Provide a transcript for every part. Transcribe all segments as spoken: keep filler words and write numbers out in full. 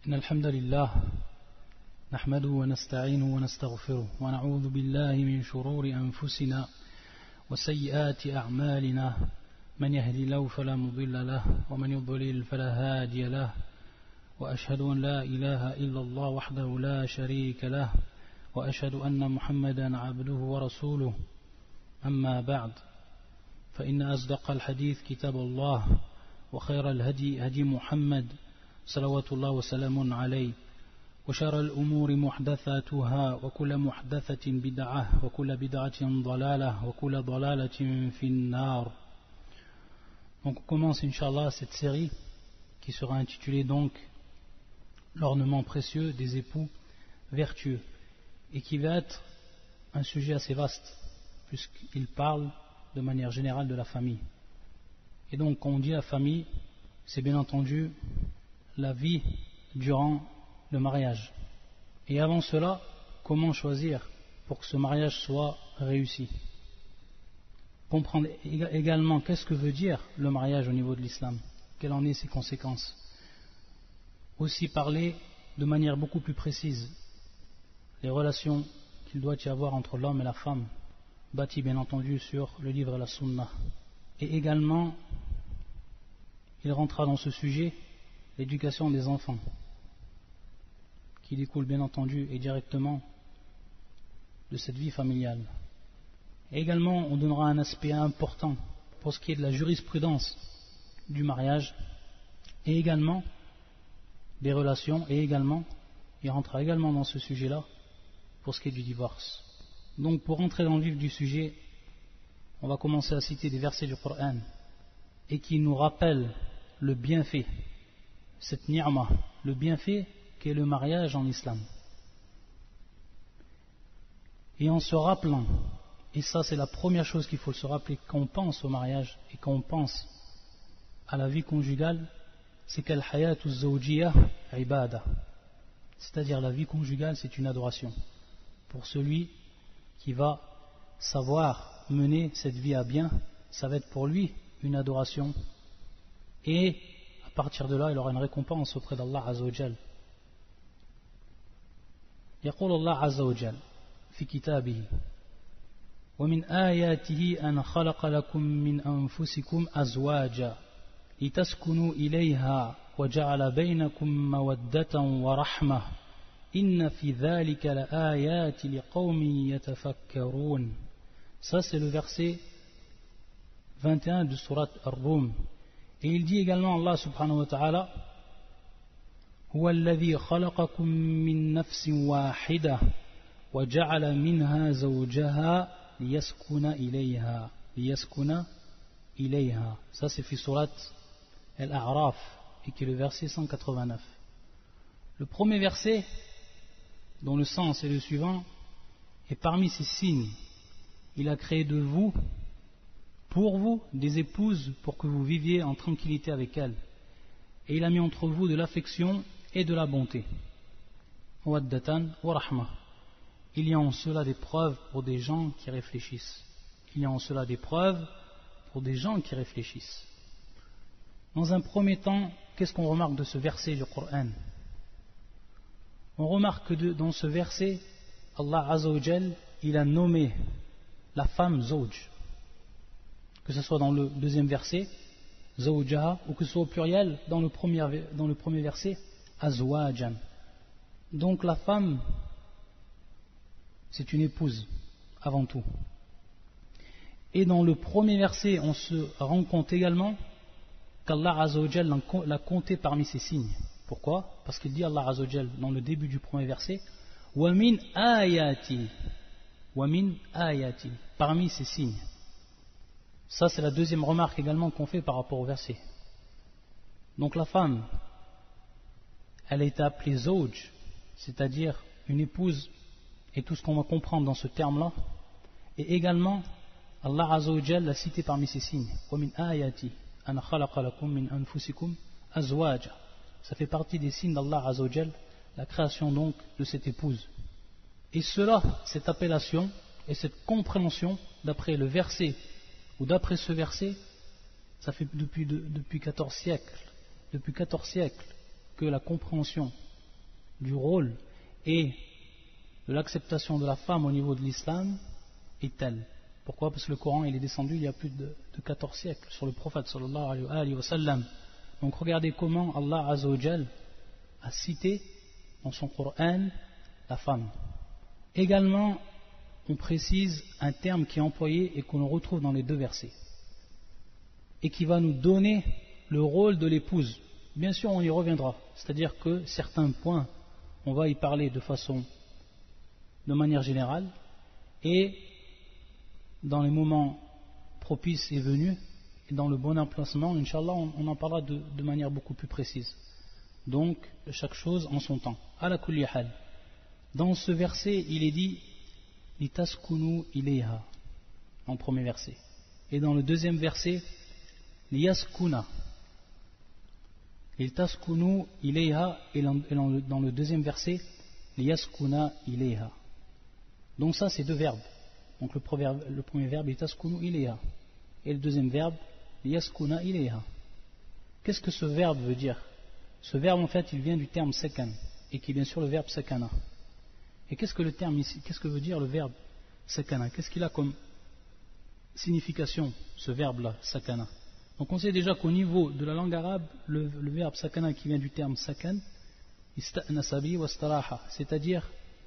إن الحمد لله نحمده ونستعينه ونستغفره ونعوذ بالله من شرور أنفسنا وسيئات أعمالنا من يهدي الله فلا مضل له ومن يضلل فلا هادي له وأشهد أن لا إله إلا الله وحده لا شريك له وأشهد أن محمدا عبده ورسوله أما بعد فإن أصدق الحديث كتاب الله وخير الهدي هدي محمد صلوات الله وسلام عليه وشر الأمور محدثاتها وكل محدثة بدعة وكل بدعة ضلالة وكل ضلالة في النار. Donc on commence Inch'Allah cette série qui sera intitulée donc l'ornement précieux des époux vertueux et qui va être un sujet assez vaste puisqu'il parle de manière générale de la famille. Et donc quand on dit la famille, c'est bien entendu la vie durant le mariage. Et avant cela, comment choisir pour que ce mariage soit réussi? Comprendre également qu'est-ce que veut dire le mariage au niveau de l'islam, quelles en sont ses conséquences. Aussi parler de manière beaucoup plus précise les relations qu'il doit y avoir entre l'homme et la femme, bâties bien entendu sur le livre et la sunna. Et également, il rentrera dans ce sujet l'éducation des enfants, qui découle bien entendu et directement de cette vie familiale. Et également, on donnera un aspect important pour ce qui est de la jurisprudence du mariage, et également des relations, et également, il rentrera également dans ce sujet-là pour ce qui est du divorce. Donc, pour rentrer dans le vif du sujet, on va commencer à citer des versets du Coran, et qui nous rappellent le bienfait, cette ni'ma, le bienfait qu'est le mariage en islam. Et en se rappelant, et ça c'est la première chose qu'il faut se rappeler quand on pense au mariage et quand on pense à la vie conjugale, c'est qu'al hayatu zawjiyah ibada, c'est-à-dire la vie conjugale c'est une adoration pour celui qui va savoir mener cette vie à bien. Ça va être pour lui une adoration et à partir de là il aura une récompense auprès d'Allah Azza wa Jal. يقول الله عز وجل في كتابه ومن آياته أن خلق لكم من أنفسكم أزواجا لتسكنوا إليها وجعل بينكم مودة ورحمة إن في ذلك لآيات لقوم يتفكرون. Ça c'est le verset vingt et un de Surat Ar-Rum. Et il dit également Allah subhanahu wa ta'ala هو الذي خلقكم من نفس واحدة وجعل منها زوجها ليسكن إليها ليسكن إليها. Ça c'est في Surat Al-A'raf et qui est le verset cent quatre-vingt-neuf. Le premier verset dont le sens est le suivant, et parmi ces signes il a créé de vous pour vous des épouses pour que vous viviez en tranquillité avec elles, et il a mis entre vous de l'affection et de la bonté. Waddatan wa rahma. Il y a en cela des preuves pour des gens qui réfléchissent. Il y a en cela des preuves pour des gens qui réfléchissent. Dans un premier temps, qu'est-ce qu'on remarque de ce verset du Coran? On remarque que de, dans ce verset, Allah Azza wa Jal, il a nommé la femme Zawj, que ce soit dans le deuxième verset Zawjaha, ou que ce soit au pluriel dans le premier, dans le premier verset Azwajan. Donc la femme c'est une épouse avant tout. Et dans le premier verset on se rend compte également qu'Allah Azza wa Jal l'a compté parmi ses signes. Pourquoi? Parce qu'il dit Allah Azza wa Jal dans le début du premier verset wa min ayati, wa min ayati, parmi ses signes. Ça c'est la deuxième remarque également qu'on fait par rapport au verset. Donc la femme, elle a été appelée Zawj, c'est-à-dire une épouse, et tout ce qu'on va comprendre dans ce terme-là. Et également, Allah Azza wa Jal l'a cité parmi ses signes. Wa min ayati an khalaqa lakum min anfusikum azwaja. Ça fait partie des signes d'Allah Azza wa Jal, la création donc de cette épouse. Et cela, cette appellation et cette compréhension, d'après le verset ou d'après ce verset, ça fait depuis, de, depuis quatorze siècles, depuis quatorze siècles que la compréhension du rôle et de l'acceptation de la femme au niveau de l'islam est telle. Pourquoi? Parce que le Coran il est descendu il y a plus de, de quatorze siècles sur le prophète sallallahu alayhi wa sallam. Donc regardez comment Allah Azza wa Jal a cité dans son Coran la femme. Également, on précise un terme qui est employé et qu'on retrouve dans les deux versets et qui va nous donner le rôle de l'épouse. Bien sûr, on y reviendra, c'est-à-dire que certains points, on va y parler de façon, de manière générale, et dans les moments propices et venus, et dans le bon emplacement, Inch'Allah, on, on en parlera de, de manière beaucoup plus précise. Donc, chaque chose en son temps. Ala kulli hal. Dans ce verset, il est dit litaskunu ilayha, en premier verset. Et dans le deuxième verset, liyaskuna. Litaskunu ilayha, et dans le deuxième verset, liyaskuna ilayha. Donc ça, c'est deux verbes. Donc le premier, le premier verbe, litaskunu ilayha. Et le deuxième verbe, liyaskuna ilayha. Qu'est-ce que ce verbe veut dire? Ce verbe, en fait, il vient du terme sakan, et qui est bien sûr le verbe sakana. Et qu'est-ce que le terme ici, qu'est-ce que veut dire le verbe sakana? Qu'est-ce qu'il a comme signification, ce verbe-là, sakana? Donc on sait déjà qu'au niveau de la langue arabe, le, le verbe sakana qui vient du terme sakan, ista'nasabi wa staraha, c'est-à-dire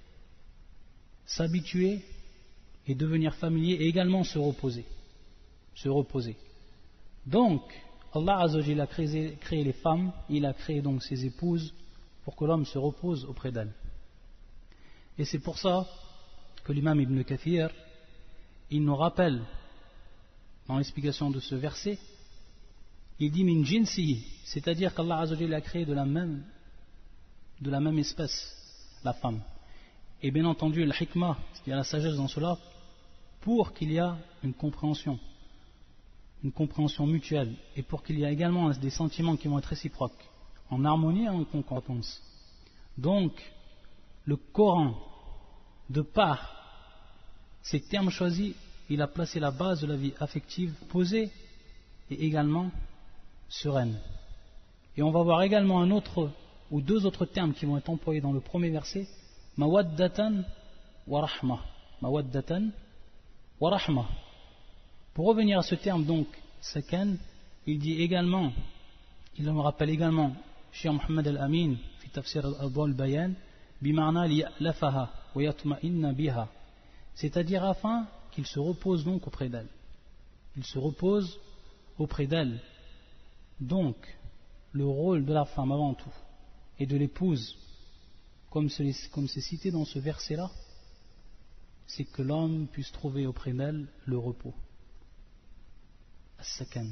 s'habituer et devenir familier et également se reposer. Se reposer. Donc, Allah Azza wa Jalla a créé, créé les femmes, il a créé donc ses épouses pour que l'homme se repose auprès d'elles. Et c'est pour ça que l'imam Ibn Kathir, il nous rappelle dans l'explication de ce verset, il dit min jinsi, c'est-à-dire qu'Allah Azza wa Jalla a créé de la même de la même espèce la femme. Et bien entendu, la hikmah, il y a la sagesse dans cela, pour qu'il y ait une compréhension, une compréhension mutuelle, et pour qu'il y ait également des sentiments qui vont être réciproques, en harmonie et en concordance. Donc, le Coran, de par ces termes choisis, il a placé la base de la vie affective posée et également sereine. Et on va voir également un autre ou deux autres termes qui vont être employés dans le premier verset, mawaddatan wa rahma. Mawaddatan wa rahma. Pour revenir à ce terme donc, sakan, il dit également, il me rappelle également, Cheikh Mohammed Al-Amin, fi tafsir al-Adwa al-Bayan, bima'na liya'lafaha wa yatma'inna biha. C'est-à-dire afin qu'il se repose donc auprès d'elle. Il se repose auprès d'elle. Donc, le rôle de la femme avant tout, et de l'épouse, comme c'est, comme c'est cité dans ce verset-là, c'est que l'homme puisse trouver auprès d'elle le repos. As-sakan.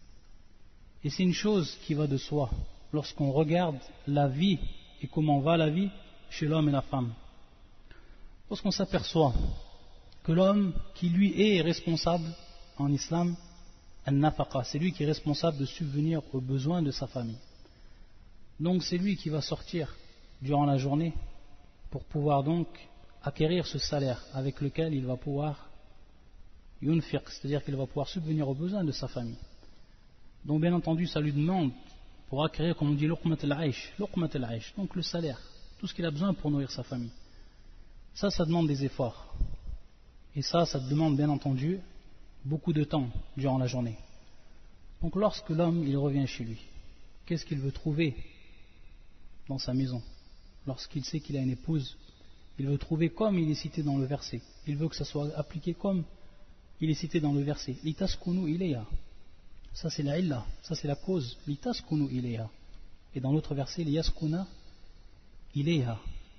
Et c'est une chose qui va de soi, lorsqu'on regarde la vie et comment va la vie chez l'homme et la femme. Lorsqu'on s'aperçoit que l'homme qui lui est responsable en islam, al-nafaqa, c'est lui qui est responsable de subvenir aux besoins de sa famille. Donc c'est lui qui va sortir durant la journée pour pouvoir donc acquérir ce salaire avec lequel il va pouvoir yunfiq, c'est-à-dire qu'il va pouvoir subvenir aux besoins de sa famille. Donc bien entendu ça lui demande pour acquérir, comme on dit, luqmat al-aish, luqmat al-aish, donc le salaire, tout ce qu'il a besoin pour nourrir sa famille. Ça, ça demande des efforts. Et ça, ça demande bien entendu beaucoup de temps durant la journée. Donc lorsque l'homme il revient chez lui, qu'est-ce qu'il veut trouver dans sa maison? Lorsqu'il sait qu'il a une épouse, il veut trouver comme il est cité dans le verset. Il veut que ça soit appliqué comme il est cité dans le verset. Litaskunu ilayha. Ça c'est la illa, ça c'est la cause. Litaskunu ilayha. Et dans l'autre verset, liyaskuna ilayha.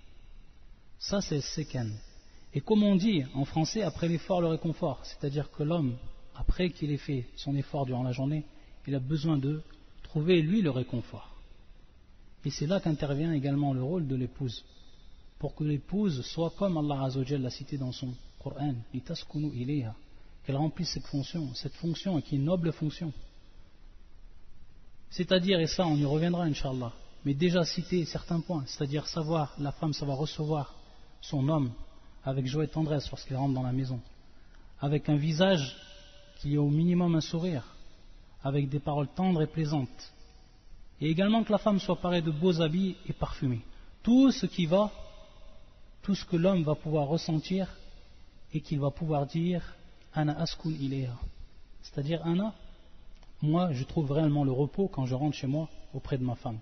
Ça c'est sekan. Et comme on dit en français, après l'effort, le réconfort. C'est-à-dire que l'homme, après qu'il ait fait son effort durant la journée, il a besoin de trouver lui le réconfort. Et c'est là qu'intervient également le rôle de l'épouse. Pour que l'épouse soit comme Allah Azza wa Jalla l'a cité dans son Coran, litaskunu ilayha, qu'elle remplisse cette fonction, cette fonction qui est une noble fonction. C'est-à-dire, et ça on y reviendra Inch'Allah, mais déjà citer certains points, c'est-à-dire savoir, la femme savoir recevoir son homme avec joie et tendresse lorsqu'il rentre dans la maison, avec un visage qui ait au minimum un sourire, avec des paroles tendres et plaisantes, et également que la femme soit parée de beaux habits et parfumée. tout ce qui va, tout ce que l'homme va pouvoir ressentir et qu'il va pouvoir dire ana askun ilayha, c'est-à-dire ana, moi je trouve réellement le repos quand je rentre chez moi auprès de ma femme.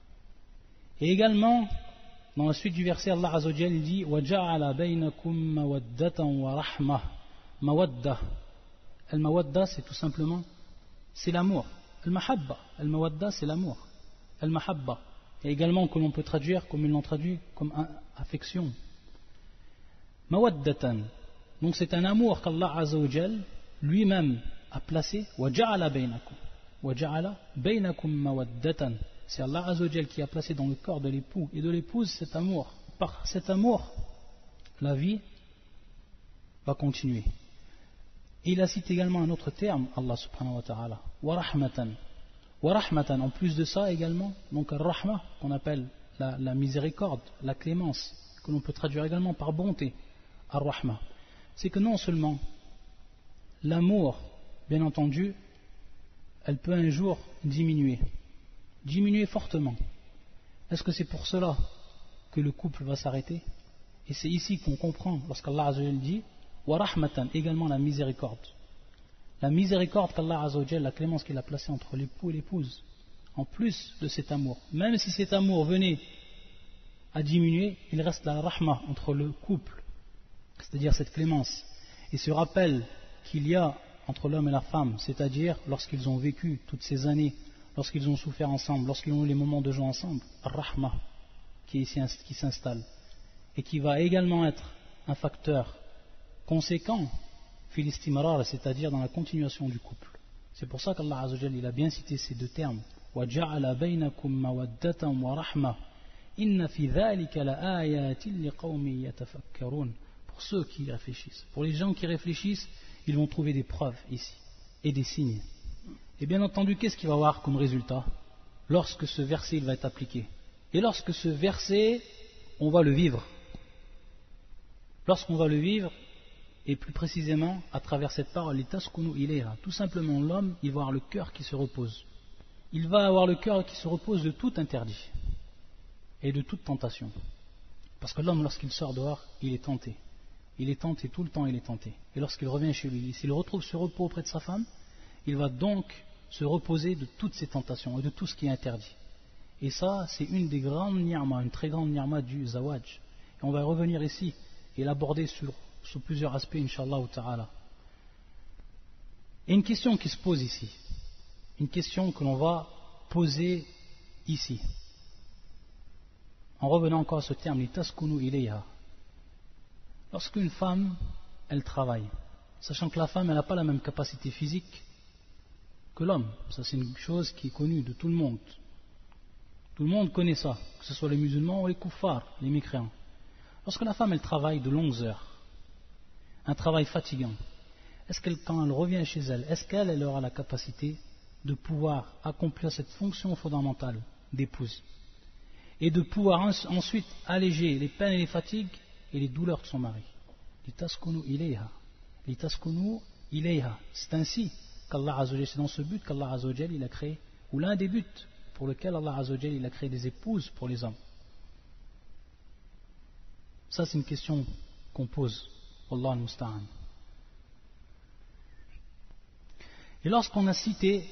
Et également dans la suite du verset, Allah Azza wa Jalla dit wa ja'ala bainakum mawaddatan wa rahmah. Mawadda, al-mawadda c'est tout simplement c'est l'amour, al-mahabba, al-mawadda c'est l'amour, al-mahabba, et également que l'on peut traduire comme ils l'ont traduit comme affection. Mawaddatan, donc c'est un amour qu'Allah Azza wa Jalla lui-même a placé. Wa ja'ala bainakum, wa ja'ala bainakum mawaddatan, c'est Allah Azza wa Jalla qui a placé dans le corps de l'époux et de l'épouse cet amour. Par cet amour, la vie va continuer. Et il a cité également un autre terme, Allah subhanahu wa ta'ala, wa rahmatan. Wa rahmatan, en plus de ça également, donc al-rahma, qu'on appelle la, la miséricorde, la clémence, que l'on peut traduire également par bonté, al-rahma. C'est que non seulement l'amour, bien entendu, elle peut un jour diminuer, diminuer fortement. Est-ce que c'est pour cela que le couple va s'arrêter? Et c'est ici qu'on comprend, lorsqu'Allah Azza wa Jalla dit wa rahmatan, également la miséricorde. La miséricorde qu'Allah Azza wa Jalla, la clémence qu'il a placée entre l'époux et l'épouse, en plus de cet amour. Même si cet amour venait à diminuer, il reste la rahma entre le couple, c'est-à-dire cette clémence. Et ce rappel qu'il y a entre l'homme et la femme, c'est-à-dire lorsqu'ils ont vécu toutes ces années, lorsqu'ils ont souffert ensemble, lorsqu'ils ont eu les moments de joie ensemble, rahma qui s'installe et qui va également être un facteur conséquent, filistimrar, c'est-à-dire dans la continuation du couple. C'est pour ça qu'Allah Azza wa Jalla, il a bien cité ces deux termes. Wa ja'ala bainakum mawaddatan wa rahma. Inna fi dhalika la ayatin liqaumin yatafakkarun. Pour ceux qui réfléchissent. Pour les gens qui réfléchissent, ils vont trouver des preuves ici et des signes. Et bien entendu, qu'est-ce qu'il va y avoir comme résultat lorsque ce verset il va être appliqué? Et lorsque ce verset, on va le vivre. Lorsqu'on va le vivre, et plus précisément à travers cette parole, tout simplement l'homme, il va avoir le cœur qui se repose. Il va avoir le cœur qui se repose de tout interdit et de toute tentation. Parce que l'homme, lorsqu'il sort dehors, il est tenté. Il est tenté, tout le temps il est tenté. Et lorsqu'il revient chez lui, s'il retrouve ce repos auprès de sa femme, il va donc se reposer de toutes ces tentations et de tout ce qui est interdit. Et ça, c'est une des grandes ni'ma, une très grande ni'ma du zawaj. Et on va revenir ici et l'aborder sur, sur plusieurs aspects, Inch'Allah ta'ala. Et une question qui se pose ici, une question que l'on va poser ici, en revenant encore à ce terme, litaskunu ilayha. Lorsqu'une femme, elle travaille, sachant que la femme, elle n'a pas la même capacité physique que l'homme, ça c'est une chose qui est connue de tout le monde. Tout le monde connaît ça, que ce soit les musulmans ou les kuffars, les mécréants. Lorsque la femme, elle travaille de longues heures, un travail fatigant, est-ce qu'elle, quand elle revient chez elle, est-ce qu'elle elle aura la capacité de pouvoir accomplir cette fonction fondamentale d'épouse et de pouvoir ensuite alléger les peines et les fatigues et les douleurs de son mari? Litaskunu ilayha. Litaskunu ilayha. C'est ainsi qu'Allah Azza wa Jalla, c'est dans ce but qu'Allah Azza wa Jalla, il a créé, ou l'un des buts pour lequel Allah Azza wa Jalla, il a créé des épouses pour les hommes. Ça c'est une question qu'on pose. Wallah al-musta'an. Et lorsqu'on a cité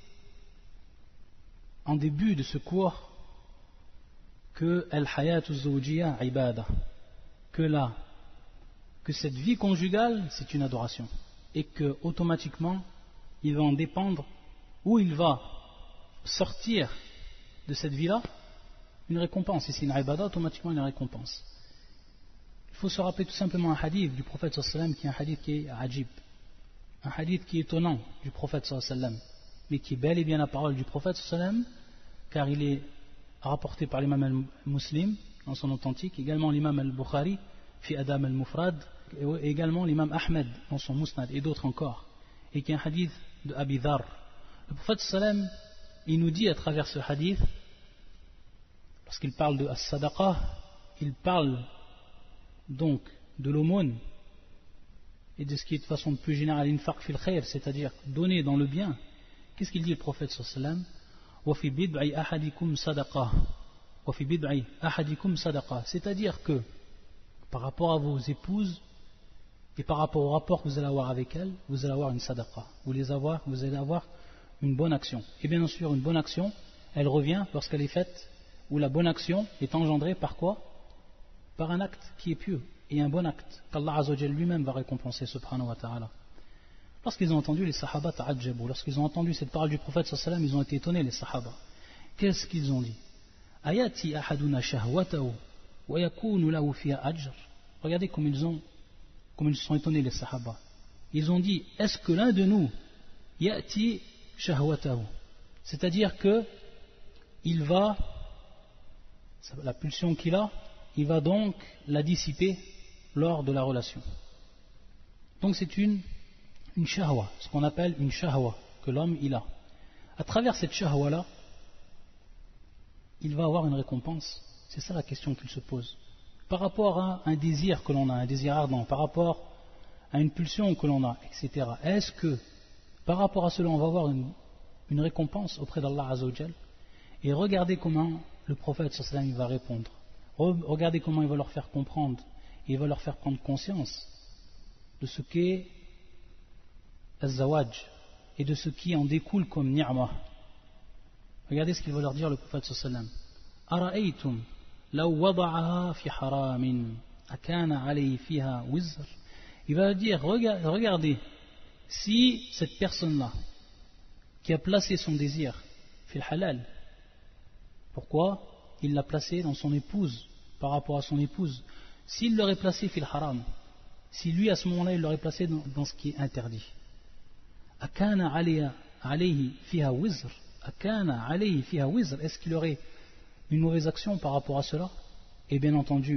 en début de ce cours que al-hayatu zawjiyya ibada, que là, que cette vie conjugale c'est une adoration et que automatiquement il va en dépendre, où il va sortir de cette vie là une récompense. Et c'est une ibada, automatiquement une récompense. Il faut se rappeler tout simplement un hadith du prophète sallallahu alayhi wa sallam, qui est un hadith qui est ajib, un hadith qui est étonnant du prophète sallallahu alayhi wa sallam, mais qui est bel et bien la parole du prophète sallallahu alayhi wa sallam, car il est rapporté par l'imam al-Muslim dans son authentique, également l'imam al-Bukhari fi Adam al-Mufrad, et également l'imam Ahmed dans son Musnad, et d'autres encore, et qui est un hadith de Abi Dhar. Le prophète sallallahu alayhi wa sallam, il nous dit à travers ce hadith, lorsqu'il parle de as-sadaqa, il parle donc de l'aumône et de ce qui est de façon plus générale infaq fil khair, c'est-à-dire donner dans le bien. Qu'est-ce qu'il dit le prophète sallallahu alayhi wa sallam? Wa fi bid'i ahadikum sadaqa, وَفِي بِضْعِ أَحَدِكُمْ صَدَقَةٌ. C'est-à-dire que par rapport à vos épouses et par rapport au rapport que vous allez avoir avec elles, vous allez avoir une sadaqa. Vous allez avoir, vous allez avoir une bonne action. Et bien sûr, une bonne action, elle revient lorsqu'elle est faite, ou la bonne action est engendrée par quoi? Par un acte qui est pieux, et un bon acte, qu'Allah Azza wa Jalla lui-même va récompenser, subhanahu wa ta'ala. Lorsqu'ils ont entendu les sahaba ta'adjabu, lorsqu'ils ont entendu cette parole du prophète sallallahu alayhi wa sallam, ils ont été étonnés, les sahaba. Qu'est-ce qu'ils ont dit? Ayati ahaduna shahwatahu wa yakunu lahu fiha ajr. Regardez comme ils ont, comme ils se sont étonnés, les sahaba. Ils ont dit, est-ce que l'un de nous yati shahwatahu, c'est-à-dire que il va, la pulsion qu'il a, il va donc la dissiper lors de la relation. Donc c'est une, une shahwa, ce qu'on appelle une shahwa, que l'homme il a. À travers cette shahwa là, il va avoir une récompense. C'est ça la question qu'il se pose. Par rapport à un désir que l'on a, un désir ardent, par rapport à une pulsion que l'on a, et cetera. Est-ce que par rapport à cela on va avoir une, une récompense auprès d'Allah Azza wa Jal? Et regardez comment le prophète sallallahu alayhi wa sallam va répondre. Regardez comment il va leur faire comprendre, et il va leur faire prendre conscience de ce qu'est az-zawaj et de ce qui en découle comme ni'mah. Regardez ce qu'il va leur dire le prophète sallallahu alayhi wa sallam. Ara'aytum law wada'aha fi haramin akana alayhi fiha wizr. Il va dire, regardez, si cette personne-là qui a placé son désir fil halal, pourquoi il l'a placé dans son épouse, par rapport à son épouse, s'il l'aurait placé fil haram, si lui à ce moment-là il l'aurait placé dans, dans ce qui est interdit, akana alayhi fiha wizr, akana alayhi fiha wizr, est-ce qu'il aurait une mauvaise action par rapport à cela? Et bien entendu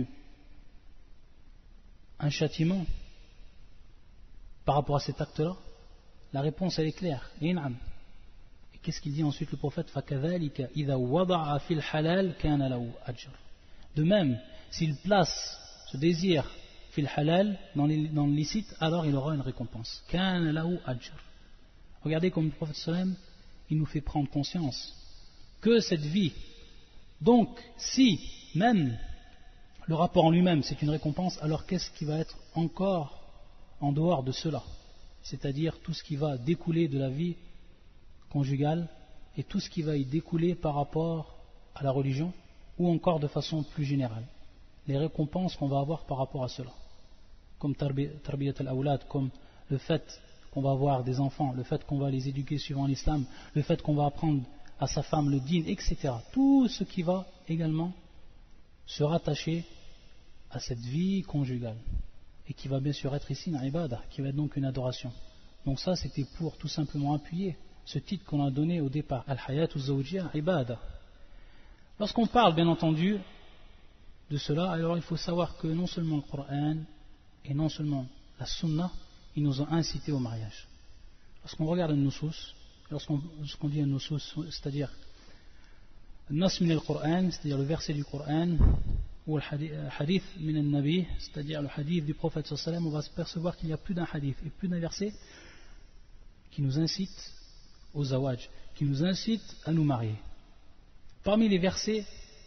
un châtiment par rapport à cet acte-là? La réponse elle est claire. Et qu'est-ce qu'il dit ensuite le prophète? فَكَذَلِكَ إِذَا وَضَعَ فِي الْحَلَالِ كَانَ لَهُ أَجْرٌ. De même, s'il place ce désir fil halal dans le licite, alors il aura une récompense. كَانَ لَهُ أَجْرٌ. Regardez comme le prophète sallam, il nous fait prendre conscience que cette vie, donc si même le rapport en lui-même c'est une récompense, alors qu'est-ce qui va être encore en dehors de cela, c'est-à-dire tout ce qui va découler de la vie conjugale et tout ce qui va y découler par rapport à la religion, ou encore de façon plus générale, les récompenses qu'on va avoir par rapport à cela, comme tarbiyat al-awlad, comme le fait qu'on va avoir des enfants, le fait qu'on va les éduquer suivant l'islam, le fait qu'on va apprendre à sa femme le dîn, et cetera. Tout ce qui va également se rattacher à cette vie conjugale, et qui va bien sûr être ici une ibadah, qui va être donc une adoration. Donc ça c'était pour tout simplement appuyer ce titre qu'on a donné au départ, Al-Hayatu Zawjiyya Ibadah. Lorsqu'on parle bien entendu de cela, alors il faut savoir que non seulement le Coran et non seulement la Sunna, ils nous ont incité au mariage. Lorsqu'on regarde le Nusus, lorsqu'on lorsqu'on dit un Nusus, c'est-à-dire Nas min al-Qur'an, c'est-à-dire le verset du Coran, ou le hadith min al-Nabi, c'est-à-dire le hadith du prophète sallallahu alayhi wa sallam, on va se percevoir qu'il y a plus d'un hadith et plus d'un verset qui nous incite au zawaj, qui nous incite à nous marier. Parmi les versets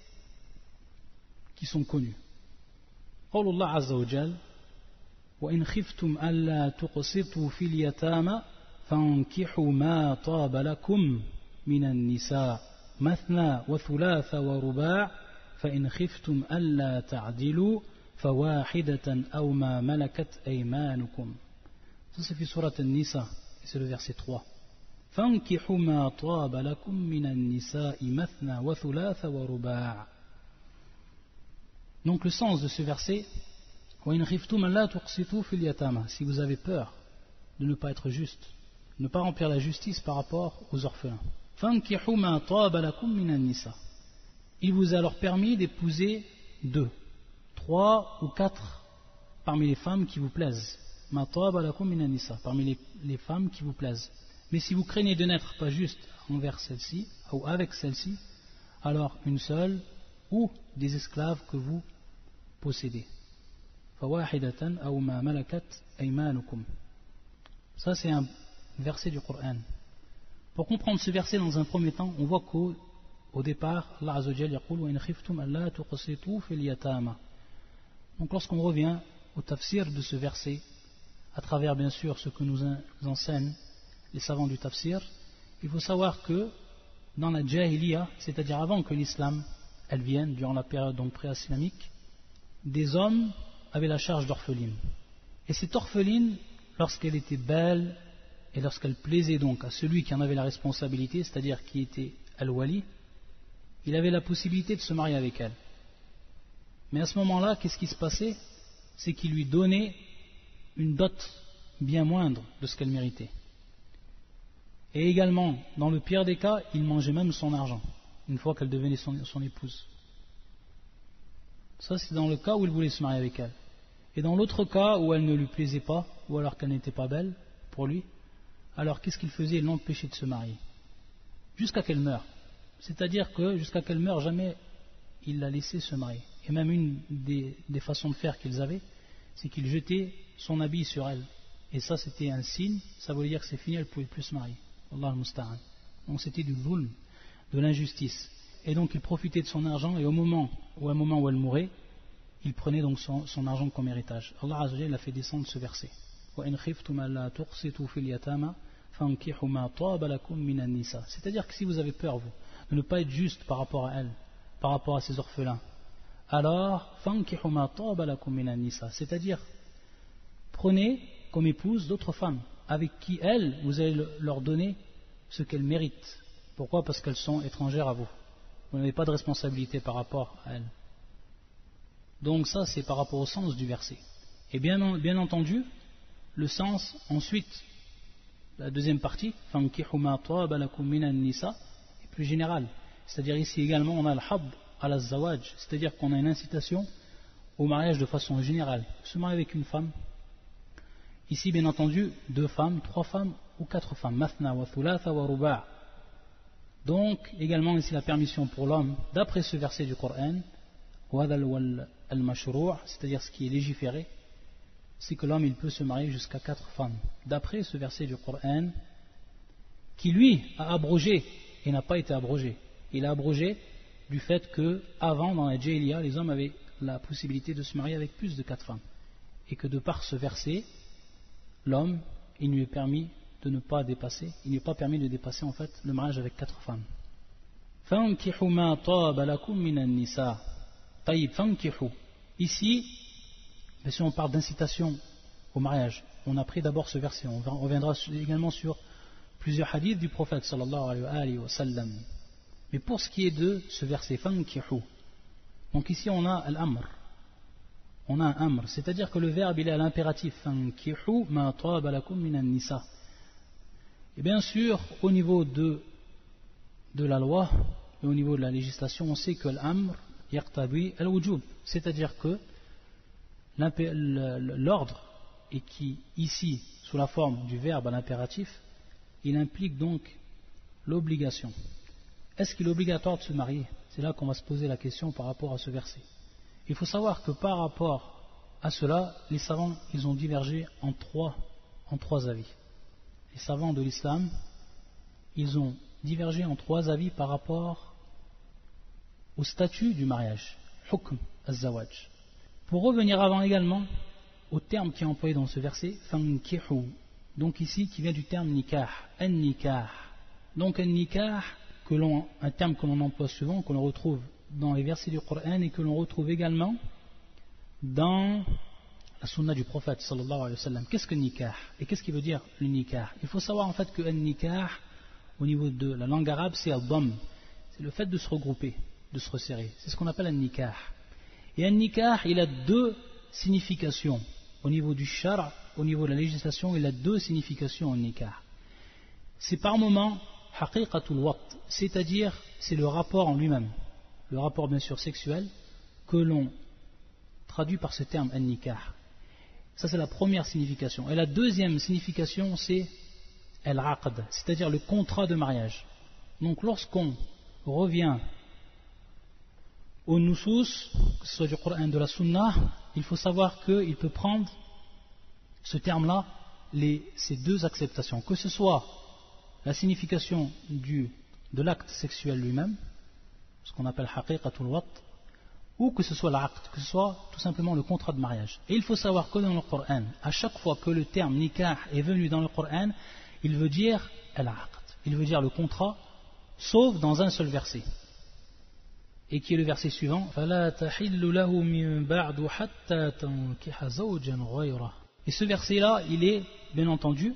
qui sont connus, قول الله عز وجل وإن خفتم ألا تقسطوا في اليتامى فانكحوا ما طاب لكم من النساء مثنى وثلاث ورباع فإن خفتم ألا تعدلوا فواحدة أو ما ملكت أيمانكم. Ça c'est في سورة النساء, c'est le verset trois. فانكحوا ما طاب لكم من النساء مثنى وثلاث ورباع. Donc le sens de ce verset, وإن خفتم ألا تقسطوا في اليتامى, si vous avez peur de ne pas être juste, ne pas remplir la justice par rapport aux orphelins. فانكحوا ما طاب لكم من النساء. Il vous est alors permis d'épouser deux, trois ou quatre parmi les femmes qui vous plaisent. ما طاب لكم من النساء, parmi les, les femmes qui vous plaisent. Mais si vous craignez de n'être pas juste envers celle-ci ou avec celle-ci, alors une seule ou des esclaves que vous possédez. فواحدة أو ما ملكت أيمانكم. Ça c'est un verset du Coran. Pour comprendre ce verset dans un premier temps, on voit que au départ, Allah Azza wa Jalla yaqul wa in khiftum alla tuqsitu fil yatama. Donc lorsqu'on revient au tafsir de ce verset, à travers bien sûr ce que nous enseignent les savants du tafsir, il faut savoir que dans la jahiliya, c'est-à-dire avant que l'islam elle vienne, durant la période donc pré-islamique, des hommes avaient la charge d'orpheline. Et cette orpheline, lorsqu'elle était belle et lorsqu'elle plaisait donc à celui qui en avait la responsabilité, c'est-à-dire qui était al-wali, il avait la possibilité de se marier avec elle. Mais à ce moment-là, qu'est-ce qui se passait? C'est qu'il lui donnait une dot bien moindre de ce qu'elle méritait. Et également, dans le pire des cas, il mangeait même son argent, une fois qu'elle devenait son, son épouse. Ça, c'est dans le cas où il voulait se marier avec elle. Et dans l'autre cas où elle ne lui plaisait pas, ou alors qu'elle n'était pas belle pour lui, alors qu'est-ce qu'il faisait? Il l'empêchait de se marier, jusqu'à qu'elle meure. C'est-à-dire que jusqu'à qu'elle meure, jamais il la laissait se marier. Et même une des, des façons de faire qu'ils avaient, c'est qu'il jetait son habit sur elle. Et ça, c'était un signe, ça voulait dire que c'est fini, elle ne pouvait plus se marier. Allah al-Musta'an. Donc c'était du zulm, de l'injustice. Et donc il profitait de son argent, et au moment où, à un moment où elle mourait, il prenait donc son, son argent comme héritage. Allah Azza wa Jalla a fait descendre ce verset. C'est-à-dire que si vous avez peur, vous, de ne pas être juste par rapport à elle, par rapport à ses orphelins, alors, c'est-à-dire, prenez comme épouse d'autres femmes, avec qui elles, vous allez leur donner ce qu'elles méritent. Pourquoi? Parce qu'elles sont étrangères à vous. Vous n'avez pas de responsabilité par rapport à elles. Donc ça, c'est par rapport au sens du verset. Et bien, bien entendu, le sens, ensuite, la deuxième partie, est plus général. C'est-à-dire ici également, on a le hab al-zawaj, c'est-à-dire qu'on a une incitation au mariage de façon générale. Se marier avec une femme. Ici, bien entendu, deux femmes, trois femmes ou quatre femmes. Mathna wa thulatha wa ruba'. Donc, également ici la permission pour l'homme, d'après ce verset du Coran, c'est-à-dire ce qui est légiféré, c'est que l'homme il peut se marier jusqu'à quatre femmes. D'après ce verset du Coran, qui lui a abrogé et n'a pas été abrogé. Il a abrogé du fait que avant, dans la Jahiliya, les hommes avaient la possibilité de se marier avec plus de quatre femmes. Et que de par ce verset, l'homme, il lui est permis de ne pas dépasser, il n'est pas permis de dépasser en fait le mariage avec quatre femmes. فَانْكِحُوا مَا طَابَ لَكُم مِّنَ النِّسَاءِ. طيب, فَانْكِحُوا. Ici, si on parle d'incitation au mariage, on a pris d'abord ce verset, on reviendra également sur plusieurs hadiths du prophète sallallahu alayhi wa sallam. Mais pour ce qui est de ce verset, فَانْكِحُوا, donc ici on a al-amr, on a un amr, c'est-à-dire que le verbe il est à l'impératif, فَانْكِحُوا مَا طَابَ لَكُم مِّنَ النِّسَاءِ. Et bien sûr, au niveau de, de la loi et au niveau de la législation, on sait que l'amr yaqtabi al-wujub, c'est-à-dire que l'ordre, et qui ici, sous la forme du verbe à l'impératif, il implique donc l'obligation. Est-ce qu'il est obligatoire de se marier? C'est là qu'on va se poser la question par rapport à ce verset. Il faut savoir que par rapport à cela, les savants ils ont divergé en trois, en trois avis. Les savants de l'islam, ils ont divergé en trois avis par rapport au statut du mariage, hukm az-zawaj. Pour revenir avant également au terme qui est employé dans ce verset, fankihu, donc ici qui vient du terme nikah, an-nikah. Donc an-nikah, que l'on, un terme que l'on emploie souvent, que l'on retrouve dans les versets du Coran et que l'on retrouve également dans la sunna du prophète sallallahu alayhi wa sallam. Qu'est-ce que nikah? Et qu'est-ce qui veut dire le nikah? Il faut savoir en fait que an-nikah, au niveau de la langue arabe, c'est al-dam, c'est le fait de se regrouper, de se resserrer. C'est ce qu'on appelle an-nikah. Et an-nikah, il a deux significations. Au niveau du shar', au niveau de la législation, il a deux significations an-nikah. C'est par moment haqiqatul waqt, c'est-à-dire c'est le rapport en lui-même, le rapport bien sûr sexuel, que l'on traduit par ce terme an-nikah. Ça c'est la première signification. Et la deuxième signification c'est al-aqd, c'est-à-dire le contrat de mariage. Donc lorsqu'on revient au nusus, que ce soit du Coran de la Sunna, il faut savoir qu'il peut prendre ce terme-là, les, ces deux acceptations, que ce soit la signification du, de l'acte sexuel lui-même, ce qu'on appelle haqiqatul wat, ou que ce soit l'aqd, que ce soit tout simplement le contrat de mariage. Et il faut savoir que dans le Coran, à chaque fois que le terme nikah est venu dans le Coran, il veut dire al-aqd, il veut dire le contrat, sauf dans un seul verset, et qui est le verset suivant, فَلَا تَحِلُّ لَهُ مِن بَعْدُ حَتَّى تَنْكِحَ زَوْجًا غَيْرَهُ. Et ce verset-là, il est, bien entendu,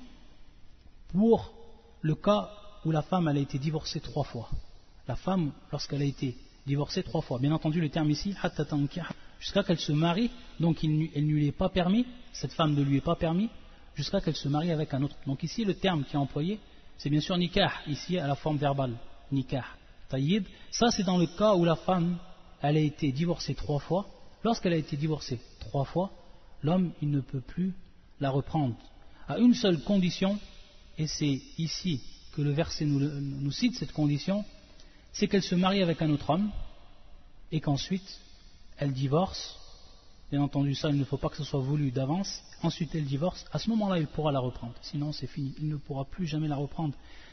pour le cas où la femme elle a été divorcée trois fois. La femme, lorsqu'elle a été divorcée trois fois, bien entendu le terme ici, jusqu'à qu'elle se marie, donc il, elle ne lui est pas permis, cette femme ne lui est pas permis, jusqu'à qu'elle se marie avec un autre. Donc ici le terme qui est employé, c'est bien sûr nikah, ici à la forme verbale, nikah, tayyib. Ça c'est dans le cas où la femme, elle a été divorcée trois fois. Lorsqu'elle a été divorcée trois fois, l'homme il ne peut plus la reprendre, à une seule condition, et c'est ici que le verset nous, nous cite cette condition, c'est qu'elle se marie avec un autre homme et qu'ensuite elle divorce. Bien entendu ça il ne faut pas que ce soit voulu d'avance. Ensuite elle divorce, à ce moment là il pourra la reprendre, sinon c'est fini, il ne pourra plus jamais la reprendre,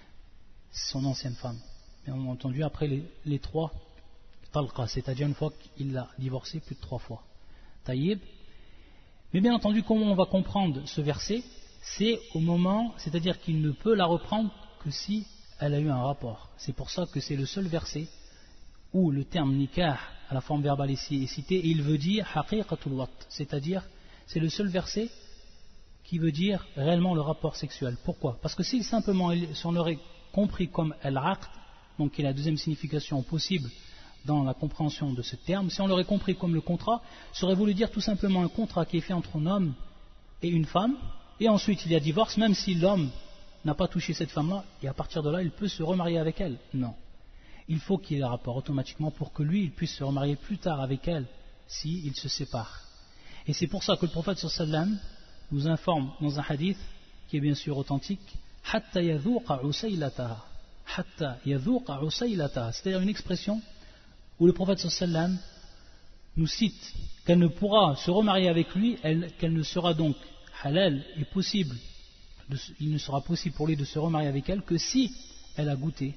son ancienne femme. Bien entendu après les, les trois talqa, c'est-à-dire une fois qu'il l'a divorcée plus de trois fois, taïb. Mais bien entendu comment on va comprendre ce verset, c'est au moment, c'est-à-dire qu'il ne peut la reprendre que si elle a eu un rapport. C'est pour ça que c'est le seul verset où le terme nikah à la forme verbale ici est cité, et il veut dire haqiqatul wat, c'est-à-dire c'est le seul verset qui veut dire réellement le rapport sexuel. Pourquoi? Parce que si simplement si on aurait compris comme al-aqd, donc qui est la deuxième signification possible dans la compréhension de ce terme, si on l'aurait compris comme le contrat, ça aurait voulu dire tout simplement un contrat qui est fait entre un homme et une femme, et ensuite il y a divorce, même si l'homme n'a pas touché cette femme-là, et à partir de là, il peut se remarier avec elle. Non. Il faut qu'il y ait un rapport automatiquement pour que lui, il puisse se remarier plus tard avec elle, s'il se sépare. Et c'est pour ça que le prophète sallallahu alayhi wa sallam nous informe dans un hadith, qui est bien sûr authentique, « Hatta yadhuqa usaylataha » Hatta yadhuqa usaylataha, c'est-à-dire une expression où le prophète sallallahu alayhi wa sallam nous cite qu'elle ne pourra se remarier avec lui, qu'elle ne sera donc halal et possible, de, il ne sera possible pour lui de se remarier avec elle que si elle a goûté.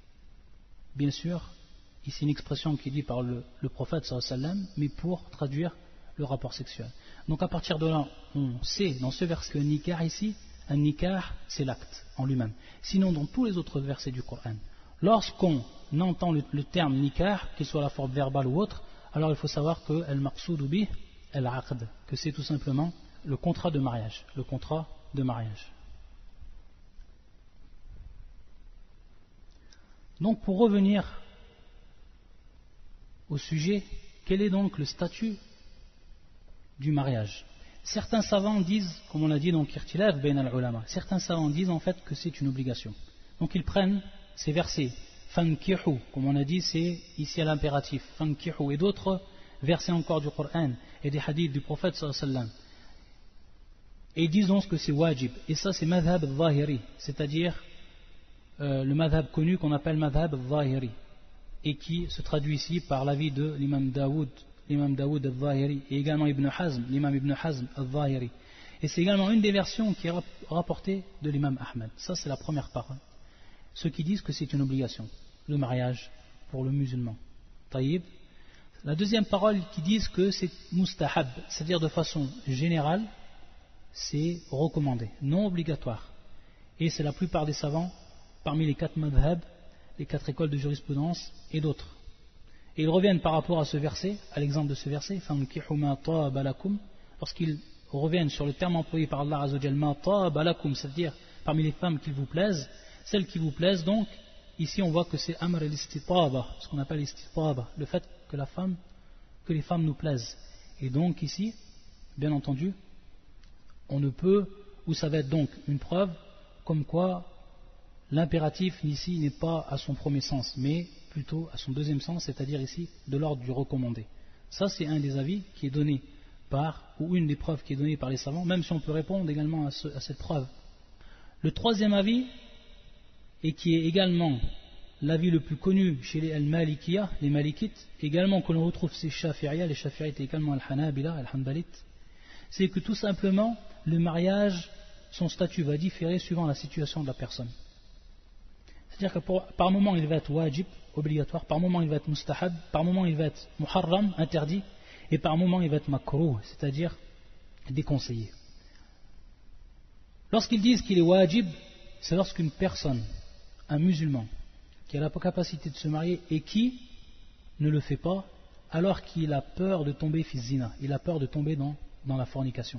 Bien sûr, ici une expression qui est dite par le, le prophète sallallahu alayhi wa sallam, mais pour traduire le rapport sexuel. Donc à partir de là, on sait dans ce verset que nikah ici, un nikah c'est l'acte en lui-même. Sinon dans tous les autres versets du Coran, lorsqu'on entend le, le terme nikah, qu'il soit la forme verbale ou autre, alors il faut savoir que al-maqsoud bih al-aqd, que c'est tout simplement le contrat de mariage, le contrat de mariage. Donc pour revenir au sujet, quel est donc le statut du mariage? Certains savants disent, comme on l'a dit, donc irtilaf bain al-ulama, certains savants disent en fait que c'est une obligation. Donc ils prennent ces versets, fankihu, comme on a dit, c'est ici à l'impératif, fankihu, et d'autres versets encore du Coran et des hadiths du prophète sallallahu alayhi wa sallam, et ils disent donc que c'est wajib, et ça c'est madhab al-zahiri, c'est-à-dire euh, le madhab connu qu'on appelle madhab al-zahiri, et qui se traduit ici par l'avis de l'imam Daoud, l'imam Daoud al-Zahiri, et également Ibn Hazm, l'imam Ibn Hazm al-Zahiri. Et c'est également une des versions qui est rapportée de l'imam Ahmed. Ça c'est la première parole. Ceux qui disent que c'est une obligation, le mariage pour le musulman. Taïb. La deuxième parole qui disent que c'est mustahab, c'est-à-dire de façon générale, c'est recommandé, non obligatoire. Et c'est la plupart des savants, parmi les quatre madhab, les quatre écoles de jurisprudence et d'autres. Et ils reviennent par rapport à ce verset, à l'exemple de ce verset, lorsqu'ils reviennent sur le terme employé par Allah Azzawajal, ma taaba lakum, c'est-à-dire parmi les femmes qui vous plaisent, celles qui vous plaisent, donc ici on voit que c'est amr al-istitaba, ce qu'on appelle l'istitaba, le fait que la femme, que les femmes nous plaisent. Et donc ici, bien entendu, on ne peut, ou ça va être donc une preuve, comme quoi l'impératif ici n'est pas à son premier sens, mais plutôt à son deuxième sens, c'est-à-dire ici de l'ordre du recommandé. Ça c'est un des avis qui est donné par, ou une des preuves qui est donnée par les savants, même si on peut répondre également à, ce, à cette preuve. Le troisième avis, et qui est également l'avis le plus connu chez les al-Malikiyah, les Malikites, également que l'on retrouve chez Shafi'iyah, les Shafi'ites et également al-Hanabila, al-Hanbalites, c'est que tout simplement le mariage, son statut va différer suivant la situation de la personne. C'est-à-dire que pour, par moment il va être wajib, obligatoire, par moment il va être mustahab, par moment il va être muharram, interdit, et par moment il va être makruh, c'est-à-dire déconseillé. Lorsqu'ils disent qu'il est wajib, c'est lorsqu'une personne, un musulman, qui a la capacité de se marier et qui ne le fait pas, alors qu'il a peur de tomber fi zina, il a peur de tomber dans, dans la fornication.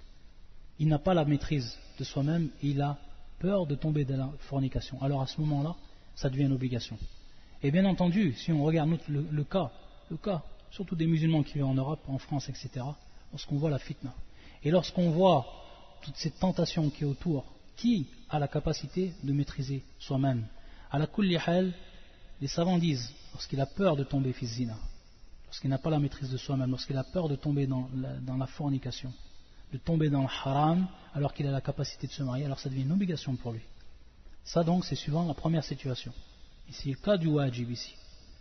Il n'a pas la maîtrise de soi-même, il a peur de tomber dans la fornication. Alors à ce moment-là, ça devient une obligation. Et bien entendu, si on regarde le, le cas, le cas, surtout des musulmans qui vivent en Europe, en France, et cetera, lorsqu'on voit la fitna, et lorsqu'on voit toute cette tentation qui est autour, qui a la capacité de maîtriser soi-même? À la kulli hal, les savants disent, lorsqu'il a peur de tomber fi zina, lorsqu'il n'a pas la maîtrise de soi-même, lorsqu'il a peur de tomber dans la, dans la fornication, de tomber dans le haram, alors qu'il a la capacité de se marier, alors ça devient une obligation pour lui. Ça donc, c'est suivant la première situation. Ici, le cas du wajib ici.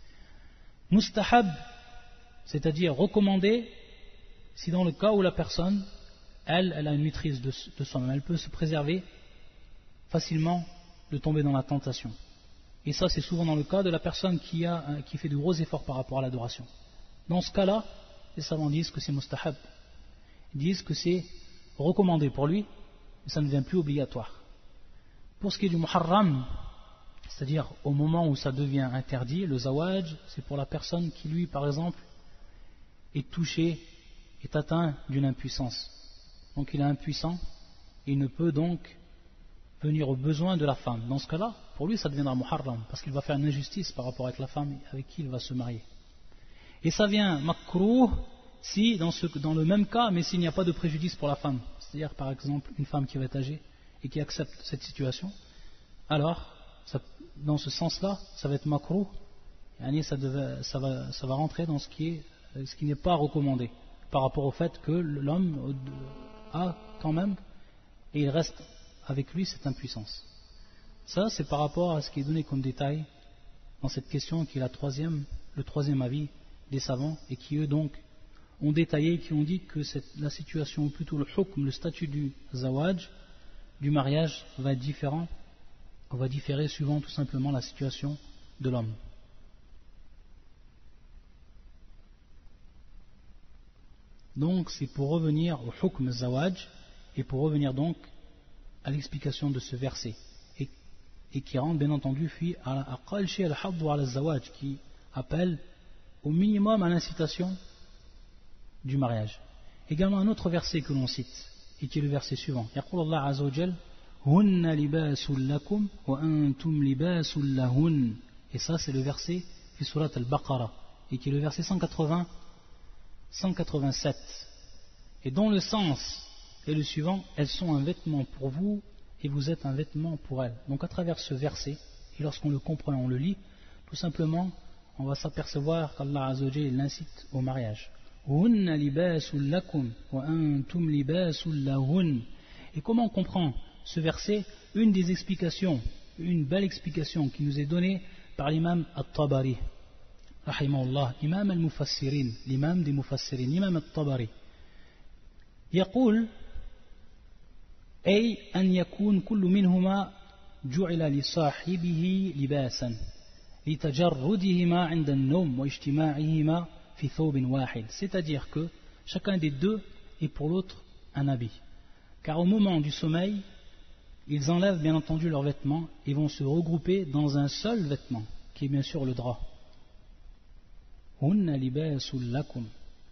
Mustahab, c'est-à-dire recommandé, si dans le cas où la personne, elle, elle a une maîtrise de, de soi-même, elle peut se préserver facilement de tomber dans la tentation. Et ça, c'est souvent dans le cas de la personne qui, a, qui fait de gros efforts par rapport à l'adoration. Dans ce cas-là, les savants disent que c'est mustahab. Ils disent que c'est recommandé pour lui, mais ça ne devient plus obligatoire. Pour ce qui est du muharram, c'est-à-dire au moment où ça devient interdit, le zawaj, c'est pour la personne qui, lui, par exemple, est touché, est atteint d'une impuissance. Donc il est impuissant, et il ne peut donc venir aux besoins de la femme. Dans ce cas-là, pour lui, ça deviendra muharram, parce qu'il va faire une injustice par rapport avec la femme avec qui il va se marier. Et ça vient makruh, si dans, ce, dans le même cas, mais s'il n'y a pas de préjudice pour la femme. C'est-à-dire, par exemple, une femme qui va être âgée et qui accepte cette situation, alors, ça, dans ce sens-là, ça va être makruh, et ça, devait, ça, va, ça va rentrer dans ce qui est, ce qui n'est pas recommandé, par rapport au fait que l'homme a quand même, et il reste avec lui cette impuissance. Ça, c'est par rapport à ce qui est donné comme détail dans cette question, qui est la troisième, le troisième avis des savants, et qui eux donc ont détaillé, qui ont dit que cette, la situation, ou plutôt le hukm, le statut du zawaj, du mariage, va être différent, va différer suivant tout simplement la situation de l'homme. Donc c'est pour revenir au hukm zawaj, et pour revenir donc à l'explication de ce verset, et, et qui rend bien entendu fi à aqal shay al-hadd ala zawaj, qui appelle au minimum à l'incitation du mariage. Également un autre verset que l'on cite, et qui est le verset suivant. Yaqul Allah azza wa jal, hunna libasul lakum wa antum libasul lahun. Et ça c'est le verset fi surat al-Baqarah, et qui est le verset cent quatre-vingts, cent quatre-vingt-sept, et dont le sens est le suivant: elles sont un vêtement pour vous et vous êtes un vêtement pour elles. Donc à travers ce verset, et lorsqu'on le comprend, on le lit, tout simplement on va s'apercevoir qu'Allah azza wa jal l'incite au mariage. Hunna libasul lakum wa antum libasul lahun. Et comment on comprend ce verset? Une des explications, une belle explication qui nous est donnée par l'imam At-Tabari, rahimahullah, imam al-Mufassirin, l'imam des Mufassirin, l'imam At-Tabari. يقول أي أن يكون كل منهما جعل لصاحبه لباسا لتجردهما عند النوم واجتماعهما في ثوب واحد. C'est-à-dire que chacun des deux est pour l'autre un habit, car au moment du sommeil ils enlèvent bien entendu leurs vêtements et vont se regrouper dans un seul vêtement qui est bien sûr le drap. Hunna libasul lakum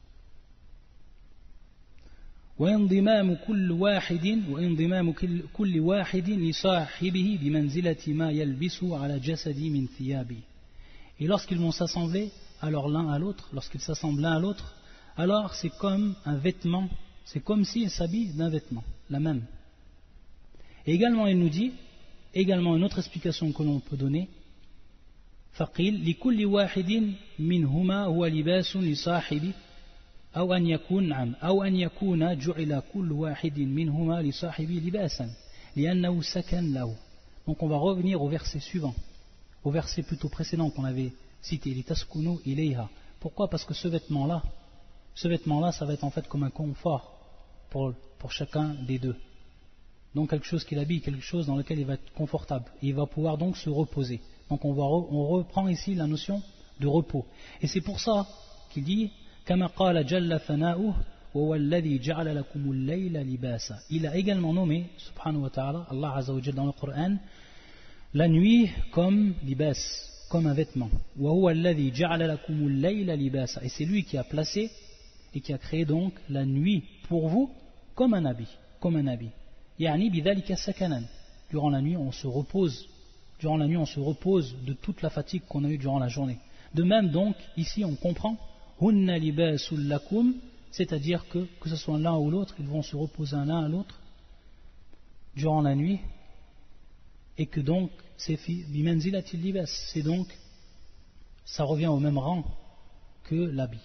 وانضمام كل واحد وانضمام كل واحد لصاحبه بمنزلة ما يلبس على جسدي من ثيابه. Et lorsqu'ils vont s'assembler alors l'un à l'autre, lorsqu'ils s'assemblent l'un à l'autre, alors c'est comme un vêtement, c'est comme s'ils s'habillent d'un vêtement, la même. Et également il nous dit, également une autre explication que l'on peut donner, فقيل لكل واحد منهما هو لباس لصاحبه أو أن يكون نعم أو أن يكون جعل كل واحد منهما لصاحبه لباسا لأنه سكن له. Donc on va revenir au verset suivant, au verset plutôt précédent qu'on avait cité, litaskunu ilayha. Pourquoi? Parce que ce vêtement-là, ce vêtement-là, ça va être en fait comme un confort pour, pour chacun des deux. donc quelque chose qu'il habille, quelque chose dans lequel il va être confortable, et il va pouvoir donc se reposer. Donc on, va re, on reprend ici la notion de repos. Et c'est pour ça qu'il dit كما قال جل ثناؤه وهو الذي جعل لكم الليل لباسا. Il a également nommé, subhanahu wa ta'ala, Allah Azza wa Jalla dans le Coran, la nuit comme libas, comme un vêtement. وهو الذي جعل لكم الليل لباسا. Et c'est lui qui a placé et qui a créé donc la nuit pour vous comme un habit, comme un habit. يعني بذلك سكنا. Durant la nuit, on se repose. Durant la nuit, on se repose de toute la fatigue qu'on a eue durant la journée. De même donc, ici on comprend hunna libasul lakum, c'est-à-dire que que ce soit l'un ou l'autre, ils vont se reposer l'un à l'autre durant la nuit, et que donc c'est bimanzilatil libas, c'est donc ça revient au même rang que l'habit.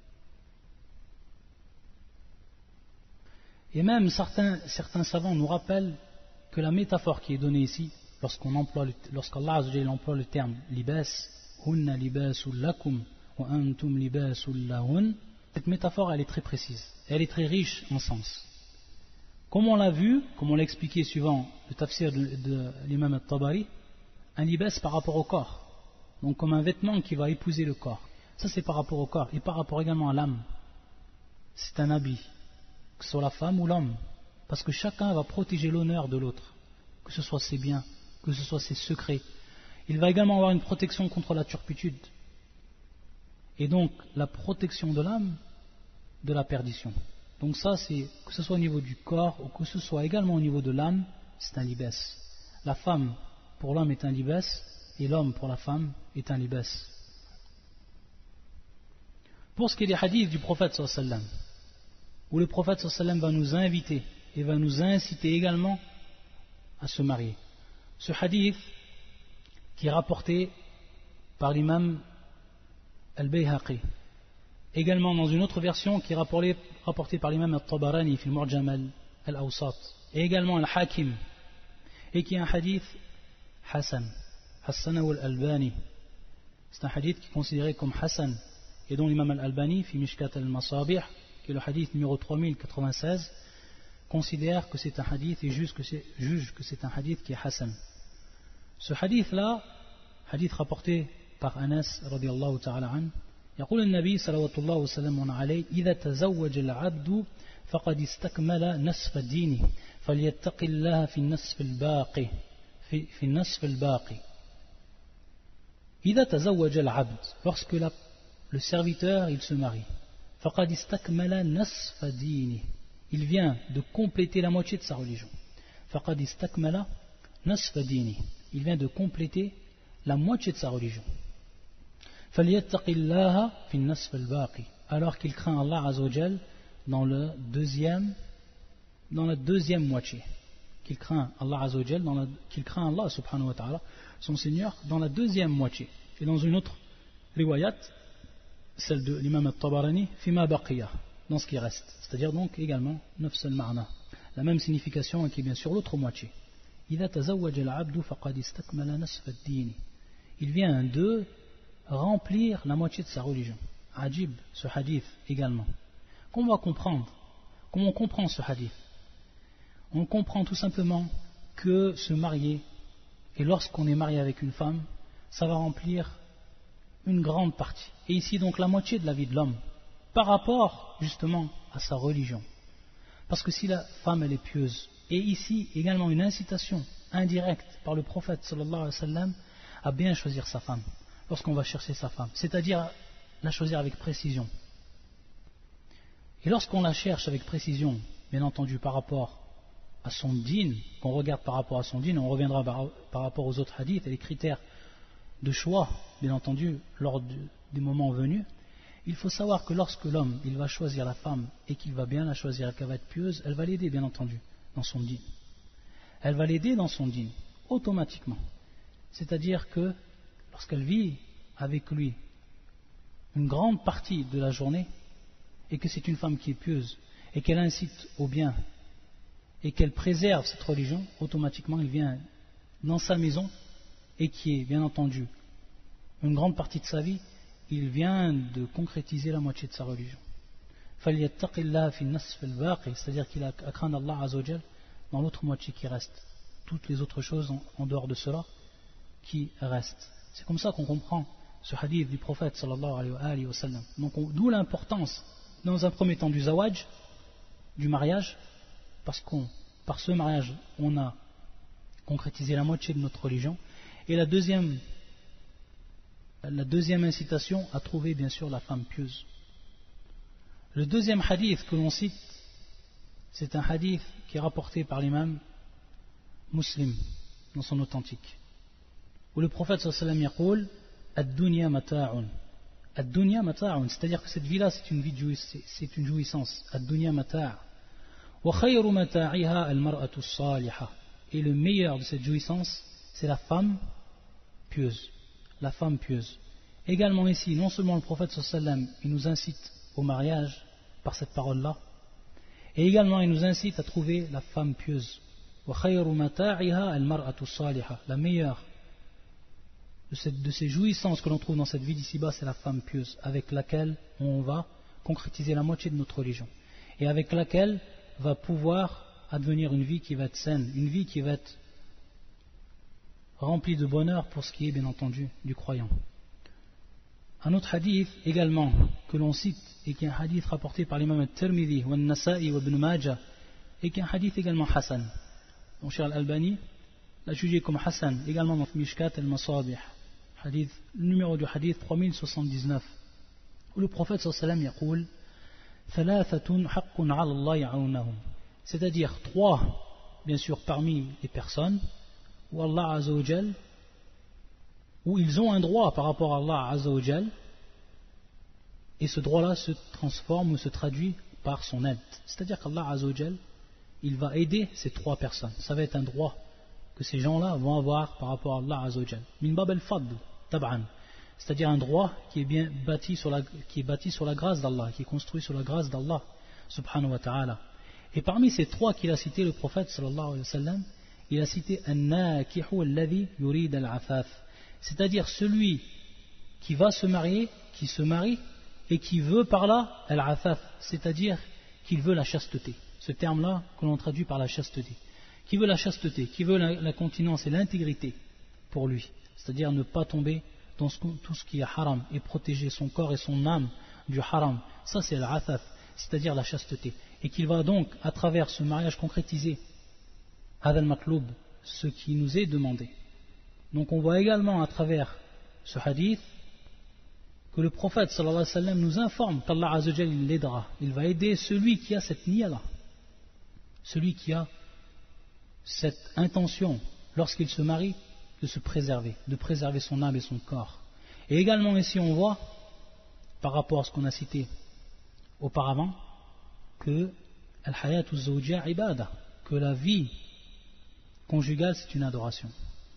Et même certains, certains savants nous rappellent que la métaphore qui est donnée ici, lorsqu'on emploie, lorsqu'Allah Azza wa Jalla emploie le terme libas, hunna libasul lakum wa antum libasul lahun, cette métaphore elle est très précise, elle est très riche en sens. Comme on l'a vu, comme on l'a expliqué suivant le tafsir de, de l'imam al-Tabari, un libas par rapport au corps, donc comme un vêtement qui va épouser le corps. Ça c'est par rapport au corps, et par rapport également à l'âme. C'est un habit, que ce soit la femme ou l'homme, parce que chacun va protéger l'honneur de l'autre, que ce soit ses biens, que ce soit ses secrets. Il va également avoir une protection contre la turpitude, et donc la protection de l'âme de la perdition. Donc ça, c'est que ce soit au niveau du corps ou que ce soit également au niveau de l'âme, c'est un libas. La femme pour l'homme est un libas et l'homme pour la femme est un libas. Pour ce qui est des hadiths du prophète sallallahu alayhi wa sallam, où le prophète sallallahu alayhi wa sallam va nous inviter et va nous inciter également à se marier. Ce hadith qui est rapporté par l'imam Al-Bayhaqi, également dans une autre version qui est rapportée, rapportée par l'imam Al-Tabarani fi al-Mu'jam Al-Awsat, et également Al-Hakim, et qui est un hadith Hassan, Hassan al-Albani. C'est un hadith qui est considéré comme Hassan, et dont l'imam Al-Albani, fi Mishkat al-Masabih, qui est le hadith numéro trois mille quatre-vingt-seize, considère que c'est un hadith et juge que c'est, juge que c'est un hadith qui est Hassan. Ce hadith-là, hadith rapporté par Anas radiyallahu ta'ala an, يقول النبي صلى الله وسلم عليه إذا تزوج العبد فقد استكمل نصف دينه فليتق الله في النصف الباقي في, في النصف الباقي إذا تزوج العبد, lorsque la, le serviteur il se marie, فقد استكمل نصف دينه, il vient de compléter la moitié de sa religion. فقد استكمل نصف دينه, il vient de compléter la moitié de sa religion. فَلْيَتَّقِ اللَّهَ فِي النَّصْفِ الْبَاقِ, alors qu'il craint Allah Azza wa Jal dans le deuxième dans la deuxième moitié, qu'il craint Allah Azza wa Jal dans la, qu'il craint Allah subhanahu wa ta'ala, son Seigneur, dans la deuxième moitié. Et dans une autre riwayat, celle de l'imam al-Tabarani, fima baqiya, dans ce qui reste, c'est-à-dire donc également nafs al-ma'na, la même signification qui est bien sûr l'autre moitié. إِذَا تَزَوَّجَ الْعَبْدُ فَقَدْ اسْتَكْمَلَ نَصْفَ الدِّينِ, il vient de remplir la moitié de sa religion. Ajib, ce hadith également. Comment on va comprendre? Comment on comprend ce hadith? On comprend tout simplement que se marier, et lorsqu'on est marié avec une femme, ça va remplir une grande partie. Et ici donc la moitié de la vie de l'homme, par rapport justement à sa religion. Parce que si la femme elle est pieuse, et ici également une incitation indirecte par le prophète sallallahu alayhi wa sallam à bien choisir sa femme, lorsqu'on va chercher sa femme, c'est-à-dire la choisir avec précision. Et lorsqu'on la cherche avec précision, bien entendu par rapport à son dîn, qu'on regarde par rapport à son dîn, on reviendra par, par rapport aux autres hadiths et les critères de choix, bien entendu, lors du, du moment venu, il faut savoir que lorsque l'homme il va choisir la femme et qu'il va bien la choisir et qu'elle va être pieuse, elle va l'aider bien entendu dans son dîn. Elle va l'aider dans son dîn, automatiquement. C'est-à-dire que lorsqu'elle vit avec lui une grande partie de la journée, et que c'est une femme qui est pieuse, et qu'elle incite au bien, et qu'elle préserve cette religion, automatiquement il vient dans sa maison, et qui est bien entendu une grande partie de sa vie, il vient de concrétiser la moitié de sa religion. C'est-à-dire qu'il a à craindre Allah Azza wa Jal dans l'autre moitié qui reste. Toutes les autres choses en, en dehors de cela qui restent. C'est comme ça qu'on comprend ce hadith du prophète sallallahu alayhi wa sallam. Donc d'où l'importance, dans un premier temps, du zawaj, du mariage, parce qu'on, par ce mariage, on a concrétisé la moitié de notre religion. Et la deuxième, la deuxième incitation à trouver bien sûr la femme pieuse. Le deuxième hadith que l'on cite, c'est un hadith qui est rapporté par l'imam Muslim dans son authentique, où le prophète sallallahu alayhi wa sallam yaqul ad-dunya mata'un. Ad-dunya mata'un, c'est-à-dire que cette vie-là c'est une vie de jouissance, c'est une jouissance. Ad-dunya mata'. Wa khayru mata'iha al-mar'atu as-salihah. Et le meilleur de cette jouissance, c'est la femme pieuse. La femme pieuse. Également ici, non seulement le prophète sallallahu alayhi wa sallam, il nous incite au mariage par cette parole-là, et également il nous incite à trouver la femme pieuse. Wa khayru mata'iha al-mar'atu as-salihah. La meilleure de, cette, de ces jouissances que l'on trouve dans cette vie d'ici-bas, c'est la femme pieuse, avec laquelle on va concrétiser la moitié de notre religion, et avec laquelle va pouvoir advenir une vie qui va être saine, une vie qui va être remplie de bonheur pour ce qui est bien entendu du croyant. Un autre hadith également que l'on cite, et qui est un hadith rapporté par l'imam al-Tirmidhi, wa al-Nasa'i wa ibn Majah, et qui est un hadith également Hassan. Donc Cheikh al-Albani l'a jugé comme Hassan, également dans Mishkat al-Masabih, hadith, le numéro du hadith trois mille soixante-dix-neuf, où le prophète sallallahu alayhi wa sallam yaqul thalathatun haqqun 'ala Allah ya'unahum, c'est-à-dire trois, bien sûr, parmi les personnes où Allah Azza wa Jal, où ils ont un droit par rapport à Allah Azza wa Jal, et ce droit-là se transforme ou se traduit par son aide. C'est-à-dire qu'Allah Azza wa Jal, il va aider ces trois personnes. Ça va être un droit que ces gens-là vont avoir par rapport à Allah Azza wa Jal. Min bab al-fadl, tab'an. C'est-à-dire un droit qui est bien bâti sur la, qui est bâti sur la grâce d'Allah, qui est construit sur la grâce d'Allah, subhanahu wa ta'ala. Et parmi ces trois qu'il a cités, le prophète sallallahu alayhi wa sallam, il a cité an-nakihu alladhi yurid al-afaf, c'est-à-dire celui qui va se marier, qui se marie et qui veut par là al-afaf, c'est-à-dire qu'il veut la chasteté. Ce terme-là que l'on traduit par la chasteté. Qui veut la chasteté, qui veut la, la continence et l'intégrité pour lui, c'est-à-dire ne pas tomber dans ce, tout ce qui est haram et protéger son corps et son âme du haram. Ça c'est al-afaf, c'est-à-dire la chasteté. Et qu'il va donc, à travers ce mariage concrétisé, hadal matloub, ce qui nous est demandé. Donc on voit également à travers ce hadith que le prophète sallallahu alayhi wa sallam nous informe qu'Allah Azza wa Jalla il l'aidera. Il va aider celui qui a cette niya-là, celui qui a cette intention, lorsqu'il se marie, de se préserver, de préserver son âme et son corps. Et également ici on voit, par rapport à ce qu'on a cité auparavant, que al-hayatu zawjiyya ibada, que la vie conjugale c'est une adoration.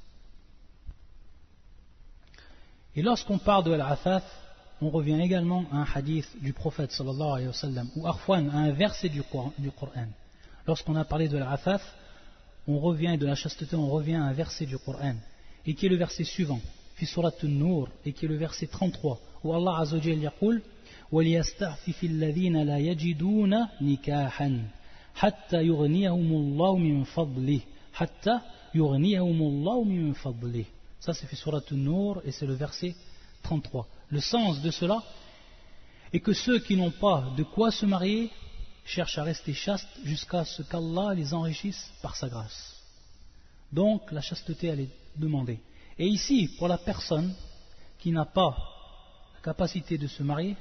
Et lorsqu'on parle de al-afaf, on revient également à un hadith du prophète sallallahu alayhi wa sallam, ou arfwan, à un verset du Coran. Lorsqu'on a parlé de al-afaf, on revient de la chasteté, on revient à un verset du Coran, et qui est le verset suivant, fi surat an-Nur, et qui est le verset trente-trois, où Allah Azza wa Jalla yaqul وَلْيَسْتَعْفِفِ الَّذِينَ لَا يَجِدُونَ نِكَاحًا حَتَّى يُغْنِيَهُمُ اللَّهُ مِنْ فَضْلِهِ حَتَّى يُغْنِيَهُمُ اللَّهُ مِنْ فَضْلِهِ. Ça c'est fi surat an-Nur et c'est le verset trente-trois. Le sens de cela est que ceux qui n'ont pas de quoi se marier cherchent à rester chastes jusqu'à ce qu'Allah les enrichisse par sa grâce. Donc la chasteté elle est demandée. Et ici, pour la personne qui n'a pas la capacité de se marier,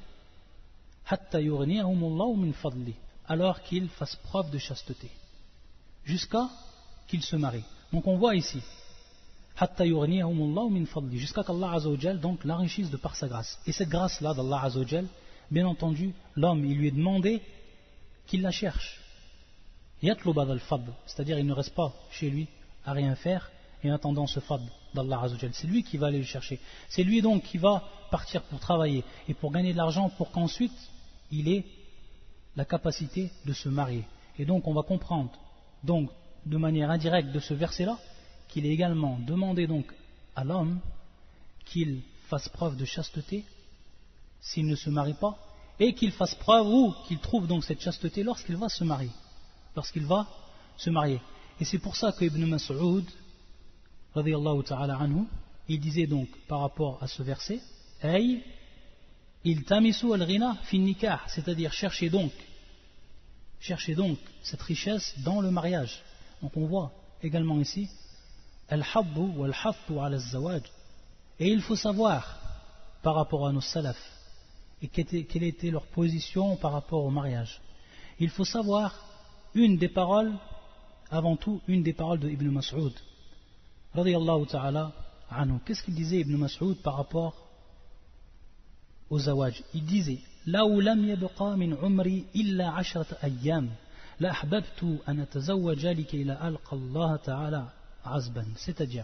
alors qu'il fasse preuve de chasteté, jusqu'à qu'il se marie. Donc on voit ici, jusqu'à qu'Allah Azza wa Jal donc l'enrichisse de par sa grâce. Et cette grâce-là d'Allah Azza wa Jal, bien entendu, l'homme, il lui est demandé qu'il la cherche. C'est-à-dire il ne reste pas chez lui à rien faire et en attendant ce fadl d'Allah Azza wa Jal. C'est lui qui va aller le chercher. C'est lui donc qui va partir pour travailler et pour gagner de l'argent pour qu'ensuite il ait la capacité de se marier. Et donc on va comprendre donc de manière indirecte de ce verset-là qu'il est également demandé donc à l'homme qu'il fasse preuve de chasteté s'il ne se marie pas, et qu'il fasse preuve ou qu'il trouve donc cette chasteté lorsqu'il va se marier, lorsqu'il va se marier. Et c'est pour ça que Ibn Mas'ud, radiyallahu ta'ala anhu, il disait donc par rapport à ce verset, Ay, iltamisu al-ghina fi nikah, c'est-à-dire cherchez donc, cherchez donc cette richesse dans le mariage. Donc on voit également ici, al-habbu wal-hattu ala al-zawaj. Et il faut savoir par rapport à nos salafs, et quelle était leur position par rapport au mariage. Il faut savoir une des paroles, avant tout une des paroles de Ibn Mas'ud, radiyallahu ta'ala anhu. Qu'est-ce qu'il disait Ibn Mas'ud par rapport au zawaj? Il disait لو لم يبقى من عمري إلا عشرة أيام لأحببت أن أتزوج لكي لا ألقى الله تعالى عزبا. C'est-à-dire,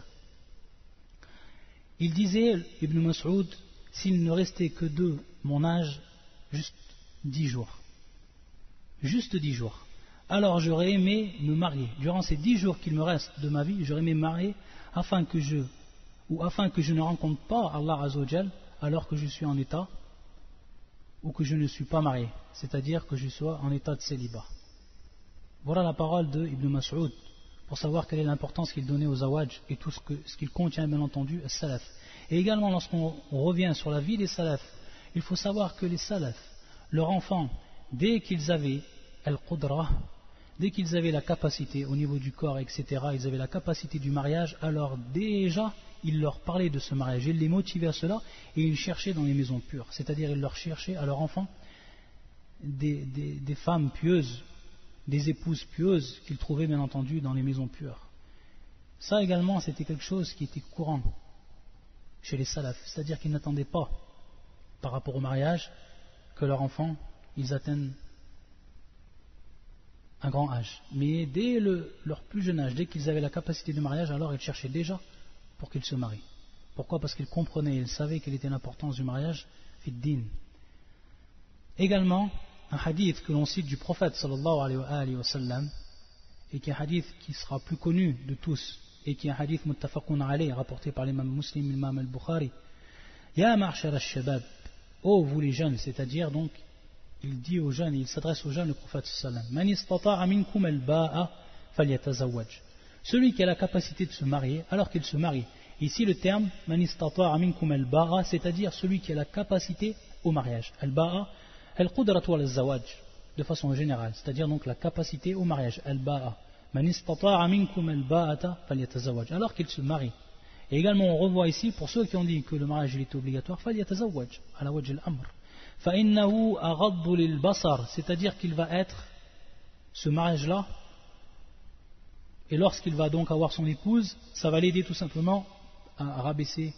il disait Ibn Mas'ud, s'il ne restait que de mon âge juste dix jours, juste dix jours, alors j'aurais aimé me marier. Durant ces dix jours qu'il me reste de ma vie, j'aurais aimé me marier afin que je, ou afin que je ne rencontre pas Allah Azzawajal alors que je suis en état, ou que je ne suis pas marié, c'est-à-dire que je sois en état de célibat. Voilà la parole de Ibn Mas'ud, pour savoir quelle est l'importance qu'il donnait aux zawaj et tout ce, que, ce qu'il contient bien entendu à salaf. Et également lorsqu'on revient sur la vie des salaf, il faut savoir que les salaf, leurs enfants, dès qu'ils avaient al-qudra, dès qu'ils avaient la capacité au niveau du corps, et cetera, ils avaient la capacité du mariage, alors déjà ils leur parlaient de ce mariage, ils les motivaient à cela et ils cherchaient dans les maisons pures, c'est-à-dire ils leur cherchaient à leurs enfants des, des, des femmes pieuses, des épouses pieuses qu'ils trouvaient bien entendu dans les maisons pures. Ça également c'était quelque chose qui était courant chez les salafs, c'est-à-dire qu'ils n'attendaient pas par rapport au mariage que leurs enfants ils atteignent un grand âge, mais dès le, leur plus jeune âge, dès qu'ils avaient la capacité de mariage, alors ils cherchaient déjà pour qu'ils se marient. Pourquoi? Parce qu'ils comprenaient, ils savaient quelle était l'importance du mariage fi din. Également un hadith que l'on cite du prophète sallallahu alayhi wa sallam, et qui est un hadith qui sera plus connu de tous, et qui est un hadith muttafaqun alayhi, rapporté par l'imam Muslim, l'imam al-Bukhari. Ya ma'shar al-shabab, ô vous les jeunes, c'est-à-dire donc il dit aux jeunes, il s'adresse aux jeunes, le prophète sallallahu alayhi wa sallam, man istata'a minkum al-ba'a falyatazawwaj, celui qui a la capacité de se marier, alors qu'il se marie. Ici le terme man istata'a minkum al-ba'a, c'est-à-dire celui qui a la capacité au mariage. Al-ba'a al-qudratu al-zawaj, de façon générale, c'est-à-dire donc la capacité au mariage. Al-ba'a man istata'a minkum al-ba'ata falyatazawwaj, alors qu'il se marie. Et également on revoit ici, pour ceux qui ont dit que le mariage il est obligatoire, falyatazawwaj ala wajh al-amr fa innahu aghaddu lil-basar, c'est-à-dire qu'il va être, ce mariage-là, et lorsqu'il va donc avoir son épouse, ça va l'aider tout simplement à rabaisser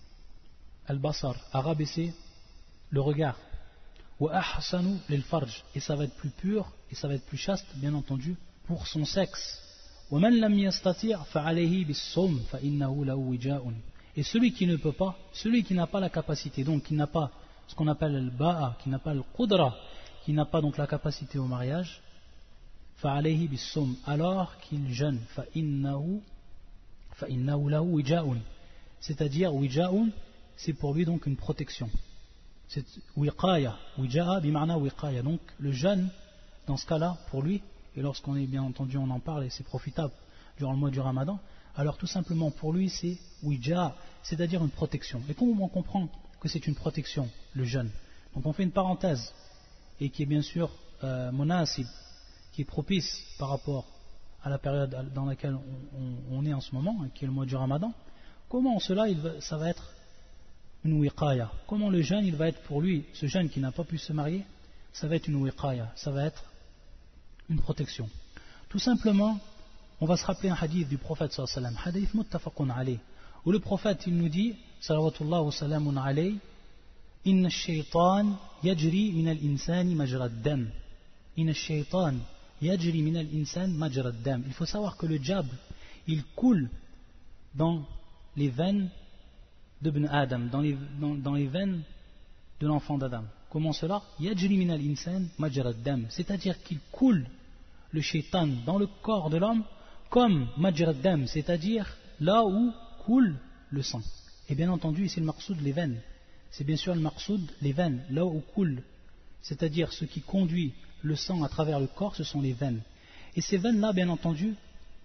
al-basar, à rabaisser le regard. Wa ahsanu lil-farj, et ça va être plus pur, et ça va être plus chaste, bien entendu, pour son sexe. Wa man lam yastati' fa alayhi bis-sawm fa innahu lahu wija'un. Et celui qui ne peut pas, celui qui n'a pas la capacité, donc qui n'a pas ce qu'on appelle le ba'a, qui n'a pas le qudra, qui n'a pas donc la capacité au mariage, فَعَلَيْهِ بِالصُّومِ, alors qu'il jeûne, فَإِنَّهُ فَإِنَّهُ لَهُ وِجَاءٌ, c'est-à-dire وِجَاءٌ, c'est pour lui donc une protection. C'est wiqaya, wija'a bima'na wiqaya, donc le jeûne dans ce cas-là pour lui, et lorsqu'on est bien entendu on en parle et c'est profitable durant le mois du Ramadan, alors tout simplement pour lui c'est wija'a, c'est-à-dire une protection. Et comment on comprend que c'est une protection, le jeûne? Donc on fait une parenthèse, et qui est bien sûr euh, monasib, qui est propice par rapport à la période dans laquelle on, on, on est en ce moment, qui est le mois du Ramadan. Comment cela, il va, ça va être une wiqaya? Comment le jeûne, il va être pour lui, ce jeune qui n'a pas pu se marier, ça va être une wiqaya, ça va être une protection. Tout simplement, on va se rappeler un hadith du prophète sallallahu alayhi wa sallam, hadith muttafaqun alayh, où le prophète il nous dit, salawatullah wa salamun alayh, inna ash-shaytan yajri min al-insani majra ad-dam. Inna ash-shaytan yajri min al-insan majra ad-dam. Il faut savoir que le diable, il coule dans les veines d'Ibn Adam, dans les, dans, dans les veines de l'enfant d'Adam. Comment cela? Yajri min al-insan majra ad-dam, c'est-à-dire qu'il coule le shaitan dans le corps de l'homme comme majra ad-dam, c'est-à-dire là où coule le sang. Et bien entendu, ici le maqsoud, les veines. C'est bien sûr le maqsoud, les veines, là où coule, c'est-à-dire ce qui conduit le sang à travers le corps, ce sont les veines. Et ces veines-là, bien entendu,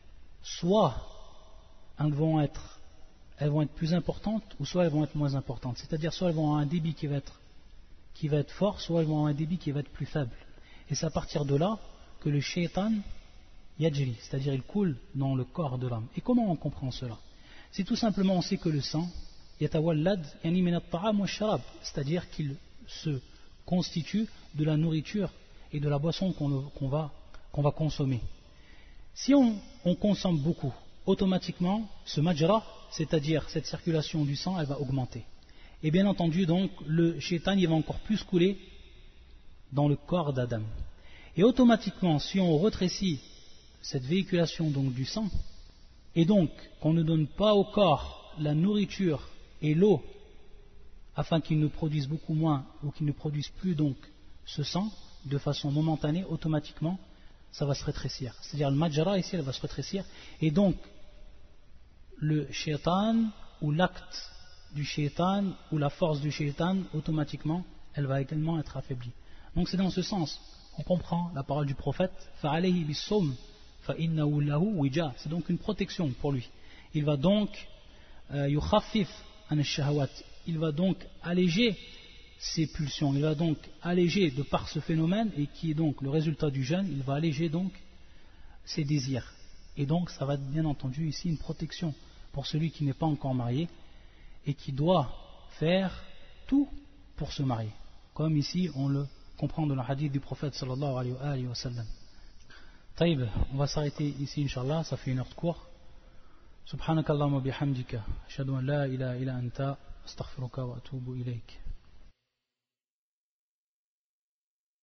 soit elles vont être, elles vont être plus importantes, ou soit elles vont être moins importantes. C'est-à-dire soit elles vont avoir un débit qui va être, qui va être fort, soit elles vont avoir un débit qui va être plus faible. Et c'est à partir de là que le shaitan yajri, c'est-à-dire il coule dans le corps de l'homme. Et comment on comprend cela? C'est tout simplement, on sait que le sang, yatawallad yani min at-ta'am wa sharab, c'est-à-dire qu'il se constitue de la nourriture et de la boisson qu'on qu'on va, qu'on va consommer. Si on, on consomme beaucoup, automatiquement, ce majra, c'est-à-dire cette circulation du sang, elle va augmenter. Et bien entendu, donc, le shaitan, il va encore plus couler dans le corps d'Adam. Et automatiquement, si on rétrécit cette véhiculation donc du sang, et donc qu'on ne donne pas au corps la nourriture et l'eau, afin qu'il ne produise beaucoup moins, ou qu'il ne produise plus donc ce sang, de façon momentanée, automatiquement, ça va se rétrécir. C'est-à-dire le majra ici, elle va se rétrécir, et donc le shaitan, ou l'acte du shaitan, ou la force du shaitan, automatiquement, elle va également être affaiblie. Donc c'est dans ce sens, on comprend la parole du prophète, فَعَلَيْهِ بِالصَّوْمِ فَإِنَّهُ لَهُ وِجَاء. C'est donc une protection pour lui. Il va donc يُخَفِّفْ عَنِ الشَّهَوَاتِ. Il va donc alléger ses pulsions, il va donc alléger de par ce phénomène, et qui est donc le résultat du jeûne, il va alléger donc ses désirs. Et donc ça va être bien entendu ici une protection pour celui qui n'est pas encore marié et qui doit faire tout pour se marier, comme ici on le comprend dans le hadith du prophète sallallahu alayhi wa sallam. Taïb, on va s'arrêter ici inshallah, ça fait une heure de cours. Subhanakallahumma bihamdika ashhadu an la ilaha illa anta astaghfiruka wa atubu ilayk.